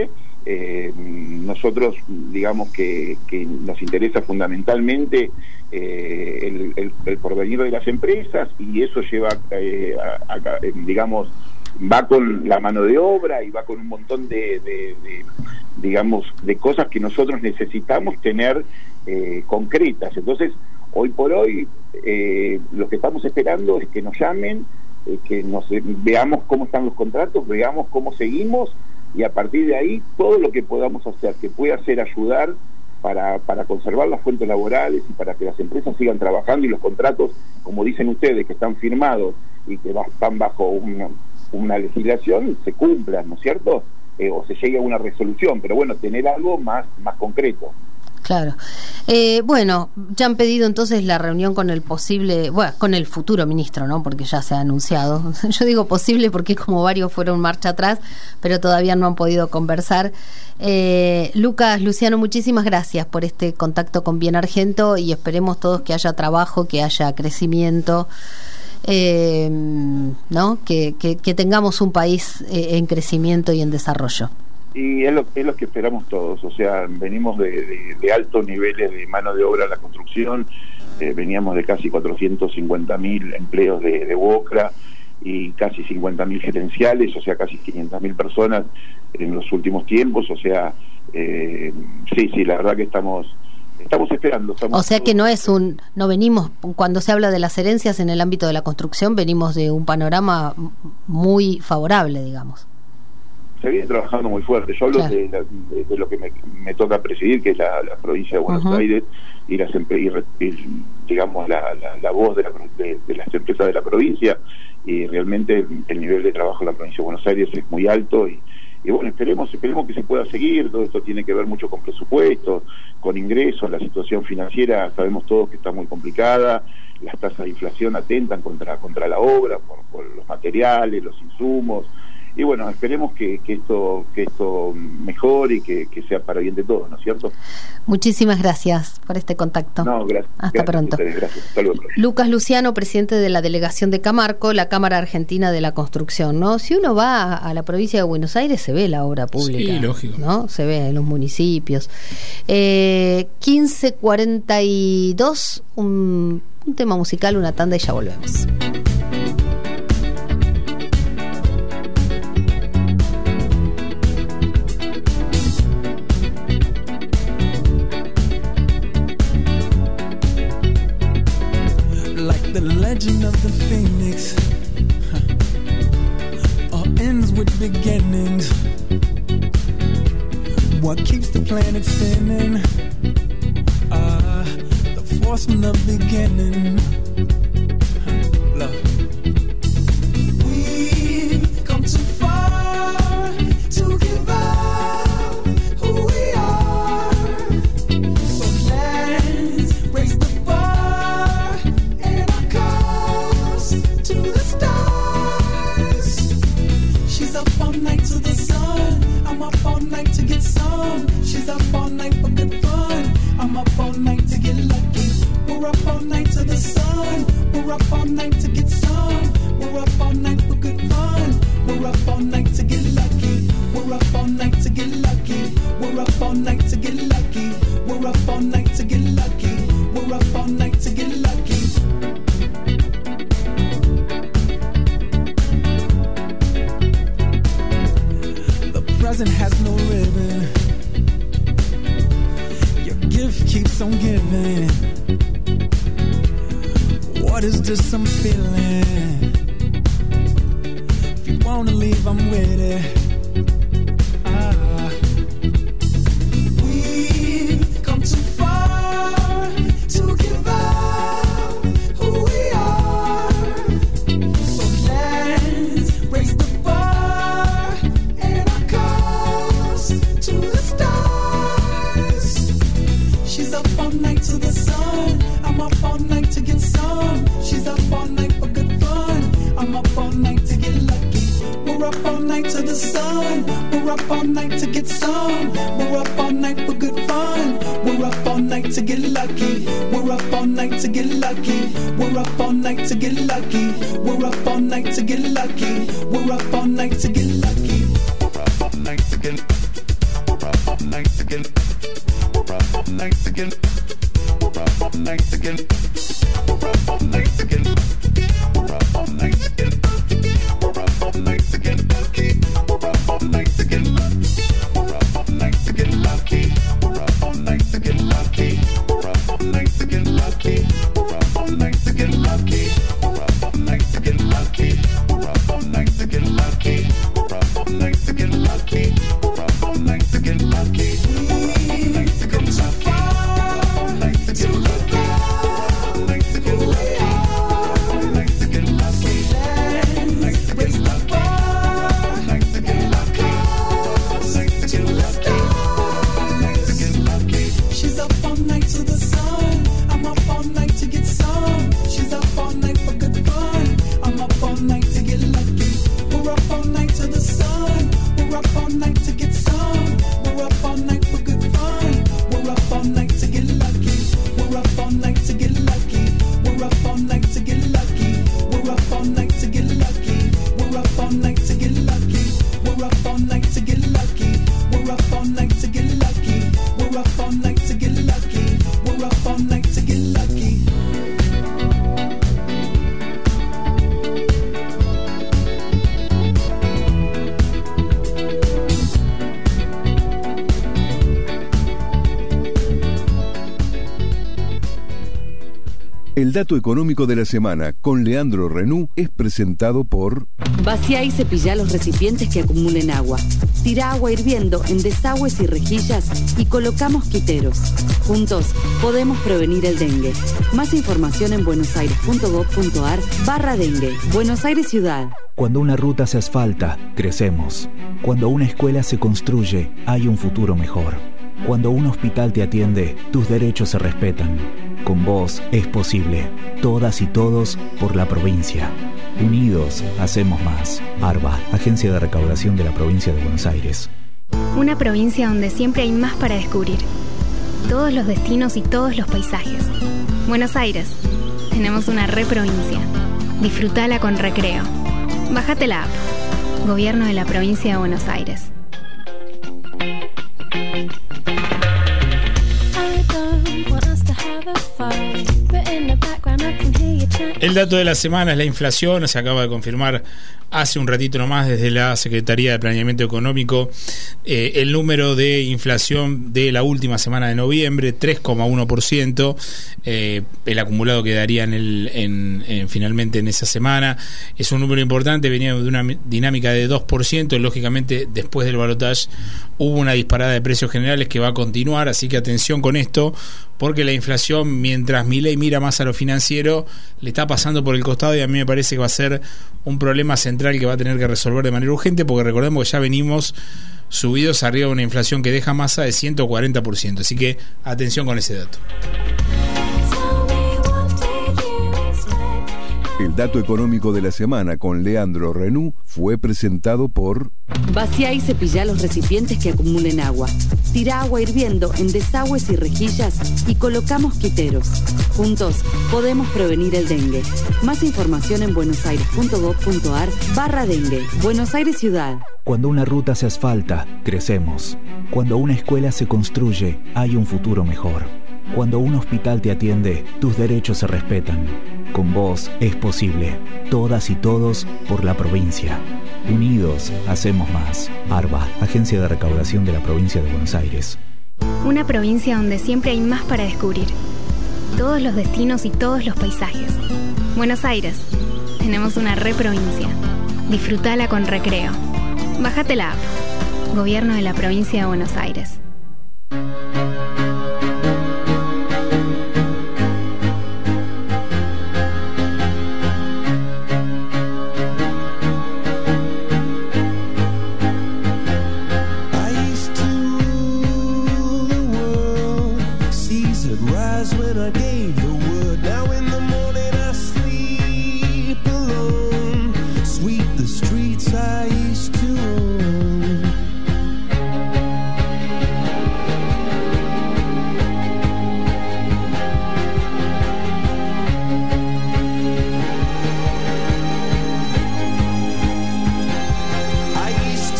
Eh, nosotros, digamos que, que nos interesa fundamentalmente eh, el, el, el porvenir de las empresas, y eso lleva, eh, a, a, digamos, va con la mano de obra y va con un montón de, de, de digamos, de cosas que nosotros necesitamos tener eh, concretas. Entonces, hoy por hoy, eh, lo que estamos esperando es que nos llamen, eh, que nos veamos cómo están los contratos, veamos cómo seguimos, y a partir de ahí todo lo que podamos hacer, que pueda ser ayudar para, para conservar las fuentes laborales y para que las empresas sigan trabajando y los contratos, como dicen ustedes, que están firmados y que están bajo una, una legislación, se cumplan, ¿no es cierto? Eh, o se llegue a una resolución, pero bueno, tener algo más, más concreto. Claro. Eh, bueno, ya han pedido entonces la reunión con el posible, bueno, con el futuro ministro, ¿no? Porque ya se ha anunciado. Yo digo posible porque como varios fueron marcha atrás, pero todavía no han podido conversar. Eh, Lucas, Luciano, muchísimas gracias por este contacto con Bien Argento, y esperemos todos que haya trabajo, que haya crecimiento, eh, ¿no? Que, que, que tengamos un país eh, en crecimiento y en desarrollo. Y es lo, es lo que esperamos todos, o sea, venimos de, de, de altos niveles de mano de obra en la construcción, eh, veníamos de casi cuatrocientos cincuenta mil empleos de, de Bocra y casi cincuenta mil gerenciales, o sea, casi quinientas mil personas en los últimos tiempos, o sea, eh, sí, sí, la verdad que estamos estamos esperando. Estamos o sea que no es un, no venimos, cuando se habla de las herencias en el ámbito de la construcción, venimos de un panorama muy favorable, digamos. Se viene trabajando muy fuerte. Yo hablo, claro, de, la, de, de lo que me, me toca presidir, que es la, la provincia de Buenos uh-huh. Aires, y, las, y, y digamos la, la, la voz de, la, de, de las empresas de la provincia, y realmente el, el nivel de trabajo en la provincia de Buenos Aires es muy alto, y, y bueno, esperemos esperemos que se pueda seguir. Todo esto tiene que ver mucho con presupuestos, con ingresos. La situación financiera sabemos todos que está muy complicada, las tasas de inflación atentan contra, contra la obra, por, por los materiales, los insumos. Y bueno, esperemos que, que esto que esto mejore y que, que sea para bien de todos, ¿no es cierto? Muchísimas gracias por este contacto. No, gracias. Hasta gracias pronto. Ustedes, gracias. Hasta luego. Lucas Luciano, presidente de la delegación de Camarco, la Cámara Argentina de la Construcción, ¿no? Si uno va a la provincia de Buenos Aires, se ve la obra pública. Sí, lógico. ¿No? Se ve en los municipios. Eh, quince cuarenta y dos, un, un tema musical, una tanda y ya volvemos. The legend of the phoenix huh. all ends with beginnings. What keeps the planet spinning? Ah, uh, the force from the beginning. Huh. Love. We've come too far to give up who we are. So let's raise the bar and our cups to the stars. She's up all night to the sun. I'm up all night to get some. She's up all night for good fun. I'm up all night to get lucky. We're up all night to the sun. We're up all night to get some. We're up all night for good fun. We're up all night to get lucky. We're up all night to get lucky. We're up all night to get lucky. We're up all night to get lucky. We're up all night to get lucky. The present has no ribbon. Your gift keeps on giving. What is this I'm feeling? If you wanna leave, I'm with it. Ah. We've come too far to give up who we are. So let's raise the bar and our cups to the stars. She's up all night to the sun. I'm up all night to get some. She's up all night for good fun. I'm up all night to get lucky. We're up all night to the sun. We're up all night to get some. We're up all night for good fun. We're up all night to get lucky. We're up all night to get lucky. We're up all night to get lucky. We're up all night to get lucky. We're up all night to get lucky. We're up all night to get lucky. again. We're up all night again. We're up all night again. We're up all night again. We're up all night again. We're up all night again. We're up all night again. Lucky. We're up all night again. Lucky. We're up all night again. Lucky. We're up all night again. Lucky. We're up all night again. Lucky. We're up all night again. Lucky. We're up all night again. Lucky. We're up all night again. Lucky. We've come so far to look back who we are. Let's raise the bar and our cups to the stars. She's up all night to the sun. I'm up all night to get some. She's up all night for good fun. I'm up all night to get lucky. We're up all night to the sun. We're up all night to get some. We're up all night for good fun. We're up all night to get lucky. We're up all night to get lucky. We're up all night to get lucky. We're up all night to get lucky. We're up all night to get lucky. We're up all night to get lucky. We're up all night to get lucky. We're up all night to get lucky. We're up all night to get lucky. El dato económico de la semana con Leandro Renú es presentado por... Vacía y cepilla los recipientes que acumulen agua. Tira agua hirviendo en desagües y rejillas y coloca mosquiteros. Juntos podemos prevenir el dengue. Más información en buenosaires.gov.ar barra dengue. Buenos Aires Ciudad. Cuando una ruta se asfalta, crecemos. Cuando una escuela se construye, hay un futuro mejor. Cuando un hospital te atiende, tus derechos se respetan. Con vos es posible. Todas y todos por la provincia. Unidos hacemos más. ARBA, Agencia de Recaudación de la Provincia de Buenos Aires. Una provincia donde siempre hay más para descubrir. Todos los destinos y todos los paisajes. Buenos Aires. Tenemos una reprovincia. Disfrutala con recreo. Bájate la app. Gobierno de la Provincia de Buenos Aires. El dato de la semana es la inflación. Se acaba de confirmar hace un ratito nomás desde la Secretaría de Planeamiento Económico eh, el número de inflación de la última semana de noviembre, tres coma uno por ciento. Eh, el acumulado quedaría en el, en, en, finalmente en esa semana. Es un número importante, venía de una dinámica de dos por ciento. Lógicamente, después del balotaje hubo una disparada de precios generales que va a continuar, así que atención con esto, porque la inflación, mientras Milei mira más a lo financiero, le está pasando por el costado, y a mí me parece que va a ser un problema central que va a tener que resolver de manera urgente, porque recordemos que ya venimos subidos arriba de una inflación que deja masa de ciento cuarenta por ciento, así que atención con ese dato. El dato económico de la semana con Leandro Renú fue presentado por... Vacía y cepilla los recipientes que acumulen agua. Tira agua hirviendo en desagües y rejillas y coloca mosquiteros. Juntos podemos prevenir el dengue. Más información en buenosaires.gov.ar barra dengue. Buenos Aires Ciudad. Cuando una ruta se asfalta, crecemos. Cuando una escuela se construye, hay un futuro mejor. Cuando un hospital te atiende, tus derechos se respetan. Con vos es posible. Todas y todos por la provincia. Unidos hacemos más. ARBA, Agencia de Recaudación de la Provincia de Buenos Aires. Una provincia donde siempre hay más para descubrir. Todos los destinos y todos los paisajes. Buenos Aires. Tenemos una reprovincia. Disfrutala con recreo. Bájate la app. Gobierno de la Provincia de Buenos Aires.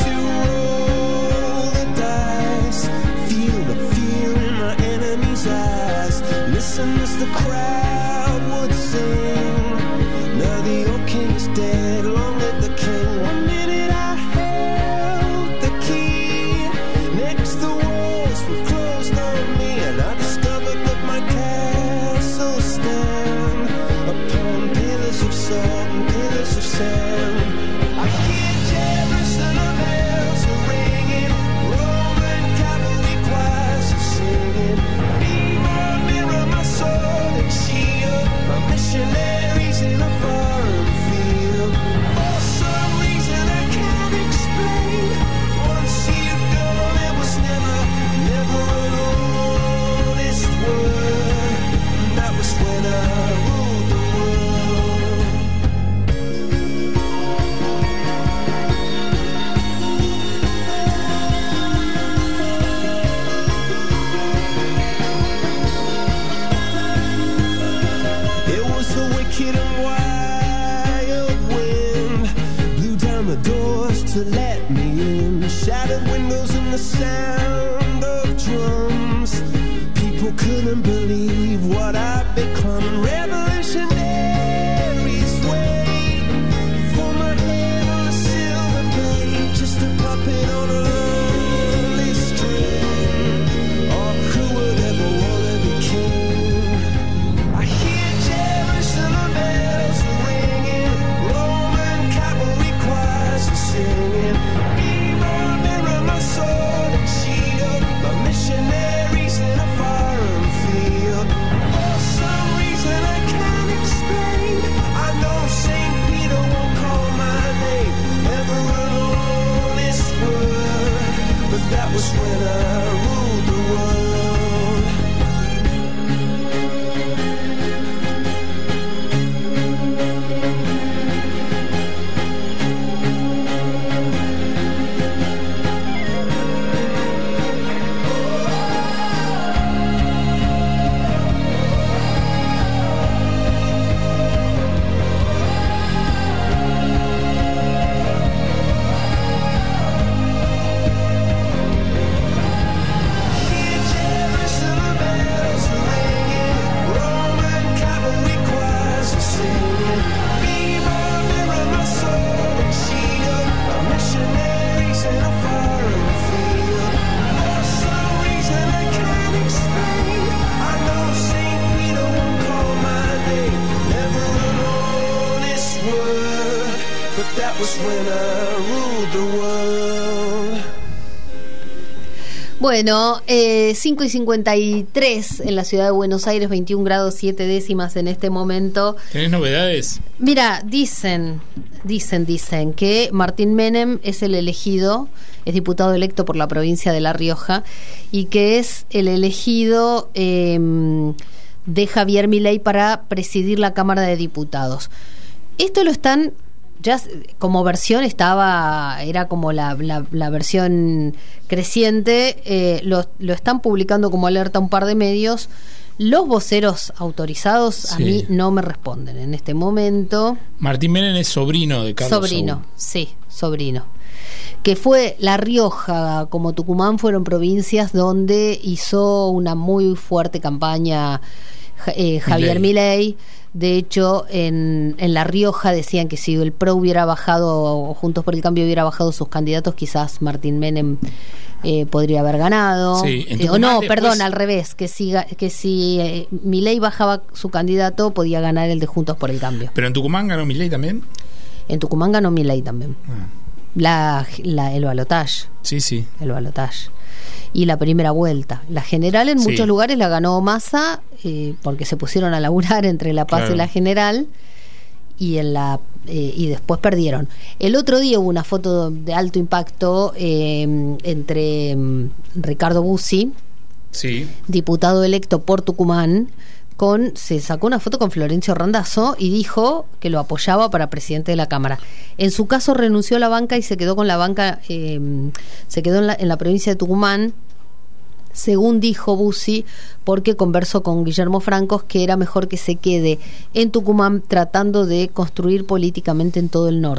Feel the fear in my enemy's eyes. listen as the crowd would sing. Now the old king is dead, long live the king. One minute I held the key, next the walls were closed on me, and I discovered that my castle stand upon pillars of salt and pillars of sand. I hear Jerusalem bells are ringing, Roman cavalry choirs are singing. Be my mirror, my sword and shield, my missionaries in a foreign field. For some reason I can't explain, once you've gone it was never, never an honest word. That was when I ruled the world. It was the wicked and wild wind, blew down the doors to let me in, shattered windows and the sound of drums. People couldn't believe what I'd become. Revolutionaries wait for my head on a silver plate, just a puppet on a lonely string. Oh, who would ever wanna be king? I hear Jerusalem bells are ringing, Roman cavalry choirs are singing. Be my mirror, my sword and shield, my missionaries in a foreign field. For some reason I can't explain, I know Saint Peter won't call my name, never an honest word, but that was when I ruled the world. Hear Jerusalem bells are ringing, Roman cavalry choirs are singing. Be my mirror, my sword and shield, my missionaries in a foreign field. For some reason I can't explain, I know Saint Peter won't call my name, never an honest word, but that was when I ruled the world. Bueno, eh, cinco y cincuenta y tres en la ciudad de Buenos Aires, veintiún grados siete décimas en este momento. ¿Tenés novedades? Mira, dicen, dicen, dicen que Martín Menem es el elegido, es diputado electo por la provincia de La Rioja y que es el elegido eh, de Javier Milei para presidir la Cámara de Diputados. Esto lo están, ya como versión estaba, era como la, la, la versión creciente, eh, lo, lo están publicando como alerta un par de medios. Los voceros autorizados a Sí. mí no me responden en este momento. Martín Menem es sobrino de Carlos Sobrino, Saúl. sí, sobrino. Que fue La Rioja como Tucumán, fueron provincias donde hizo una muy fuerte campaña eh, Javier Milei. De hecho, en, en La Rioja decían que si el P R O hubiera bajado, o Juntos por el Cambio hubiera bajado sus candidatos, quizás Martín Menem eh, podría haber ganado. Sí, en Eh, o Tucumán no, después- perdón, al revés, que si, ga- que si eh, Milei bajaba su candidato, podía ganar el de Juntos por el Cambio. ¿Pero en Tucumán ganó Milei también? En Tucumán ganó Milei también. Ah. La, la, el balotaje. Sí, sí. El balotaje. Y la primera vuelta. La general en Sí. muchos lugares la ganó Massa, eh, porque se pusieron a laburar entre la Paz Claro. y la general, y en la eh, y después perdieron. El otro día hubo una foto de alto impacto eh, entre mm, Ricardo Bussi, Sí. diputado electo por Tucumán, con se sacó una foto con Florencio Randazzo y dijo que lo apoyaba para presidente de la Cámara. En su caso renunció a la banca y se quedó con la banca, eh, se quedó en la, en la provincia de Tucumán, según dijo Bussi, porque conversó con Guillermo Francos que era mejor que se quede en Tucumán tratando de construir políticamente en todo el norte.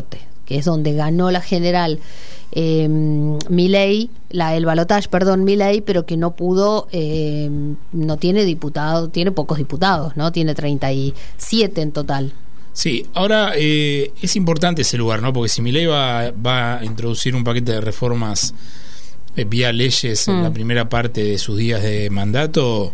que es donde ganó la general eh, Milei, la el balotaje, perdón, Milei, pero que no pudo, eh, no tiene diputado, tiene pocos diputados, ¿no? Tiene treinta y siete en total. Sí, ahora eh, es importante ese lugar, ¿no? Porque si Milei va, va a introducir un paquete de reformas eh, vía leyes mm. en la primera parte de sus días de mandato,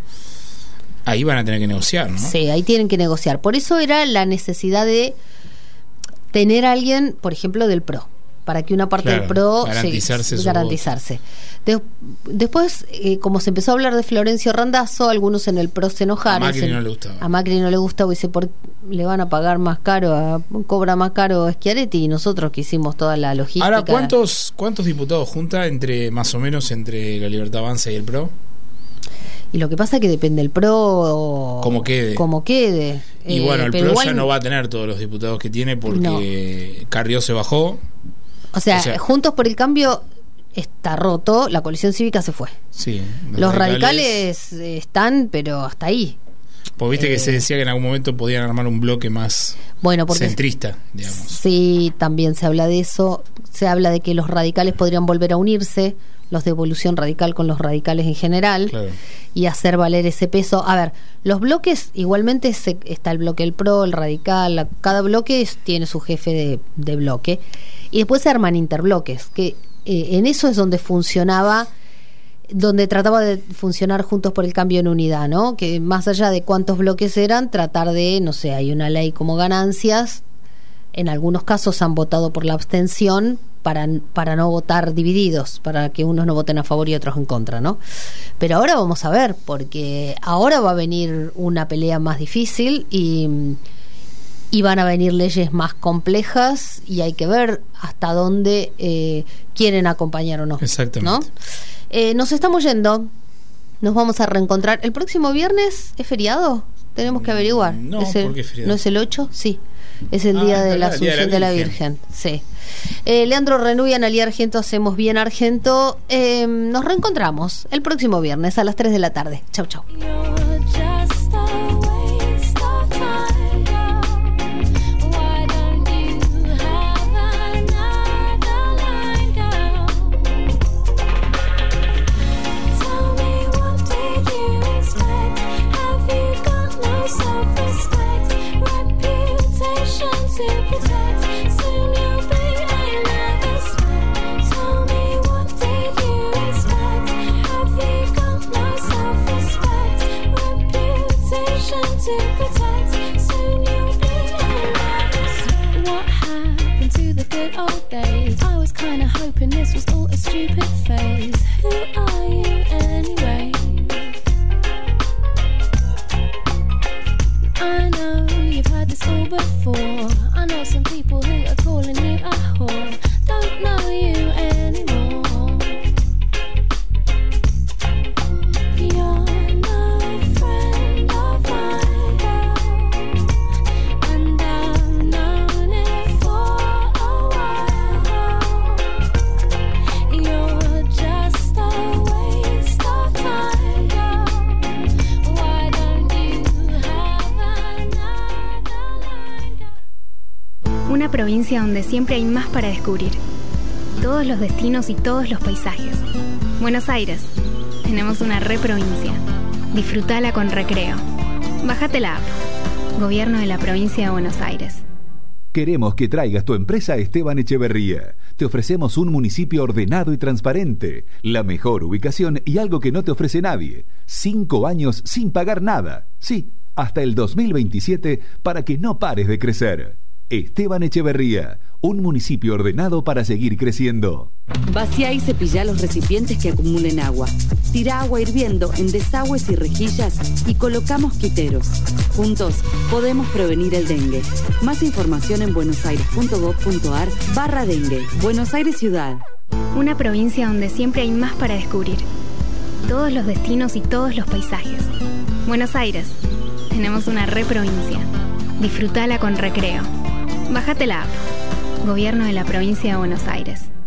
ahí van a tener que negociar, ¿no? Sí, ahí tienen que negociar. Por eso era la necesidad de tener a alguien, por ejemplo, del P R O, para que una parte claro, del P R O garantizarse, sí, garantizarse. De, después, eh, como se empezó a hablar de Florencio Randazzo, algunos en el P R O se enojaron. A Macri se, no le gustaba. A Macri no le gustaba, dice, ¿por le van a pagar más caro, a, cobra más caro a Schiaretti? Y nosotros que hicimos toda la logística. Ahora, ¿cuántos, cuántos diputados junta entre, más o menos, entre la Libertad Avanza y el P R O? Y lo que pasa es que depende del P R O como quede. Como quede. Y eh, bueno, el P R O igual ya no va a tener todos los diputados que tiene porque no. Carrió se bajó. O sea, o sea, Juntos por el Cambio está roto, la coalición cívica se fue. Sí, los, los radicales, radicales están, pero hasta ahí. Pues viste eh, que se decía que en algún momento podían armar un bloque más bueno, porque, centrista, digamos. Sí, también se habla de eso. Se habla de que los radicales podrían volver a unirse, los de Evolución Radical con los radicales en general, claro. y hacer valer ese peso. A ver, los bloques, igualmente se, está el bloque del P R O, el Radical, la, cada bloque es, tiene su jefe de, de bloque, y después se arman interbloques, que eh, en eso es donde funcionaba, donde trataba de funcionar Juntos por el Cambio en unidad, ¿no? Que más allá de cuántos bloques eran, tratar de, no sé, hay una ley como ganancias, en algunos casos han votado por la abstención, para, para no votar divididos, para que unos no voten a favor y otros en contra, ¿no? Pero ahora vamos a ver, porque ahora va a venir una pelea más difícil y, y van a venir leyes más complejas y hay que ver hasta dónde eh, quieren acompañar o no. Exactamente. ¿No? Eh, nos estamos yendo, nos vamos a reencontrar. ¿El próximo viernes es feriado? Tenemos que averiguar. No, ¿Es el, ¿por qué feriado? ¿No es el ocho? Sí. Es el ah, día de la verdad, Asunción de la Virgen, de la Virgen. Sí. Eh, Leandro Renú y Analía Argento hacemos Bien Argento. Eh, nos reencontramos el próximo viernes a las tres de la tarde. Chau, chau. I was kinda hoping this was all a stupid phase. Who are you anyway? I know you've heard this all before. I know some people who are calling you a whore. Don't know you anymore. You're no friend of mine, and I've known it for a while. You're just a waste of time. Why don't you have another line? Una provincia donde siempre hay más para descubrir. Todos los destinos y todos los paisajes. Buenos Aires. Tenemos una re provincia. Disfrutala con recreo. Bájate la app. Gobierno de la Provincia de Buenos Aires. Queremos que traigas tu empresa a Esteban Echeverría. Te ofrecemos un municipio ordenado y transparente, la mejor ubicación y algo que no te ofrece nadie. Cinco años sin pagar nada. Sí, hasta el dos mil veintisiete para que no pares de crecer. Esteban Echeverría, un municipio ordenado para seguir creciendo. Vacía y cepilla los recipientes que acumulen agua. Tira agua hirviendo en desagües y rejillas y coloca mosquiteros. Juntos podemos prevenir el dengue. Más información en buenosaires.gov.ar barra dengue. Buenos Aires Ciudad. Una provincia donde siempre hay más para descubrir. Todos los destinos y todos los paisajes. Buenos Aires. Tenemos una re provincia. Disfrutala con recreo. Bájate la app. Gobierno de la Provincia de Buenos Aires.